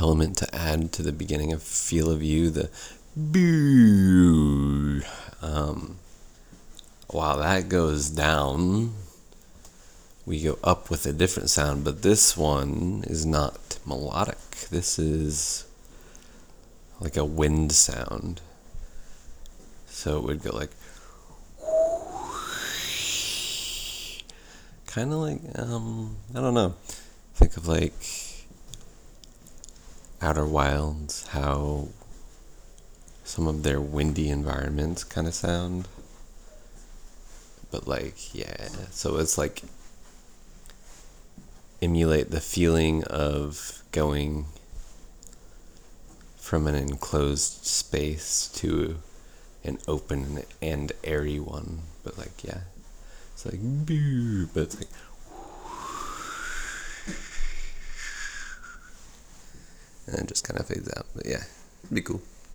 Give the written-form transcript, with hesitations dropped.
element to add to the beginning of Feel of You, the boo. While that goes down, we go up with a different sound, but this one is not melodic. This is like a wind sound. So it would go like, kind of like, I don't know. Think of like Outer Wilds, how some of their windy environments kind of sound. But like, yeah, so it's like emulate the feeling of going from an enclosed space to an open and airy one. But like, yeah, it's like boo, but it's like, and it just kind of fades out. But yeah, it'd be cool.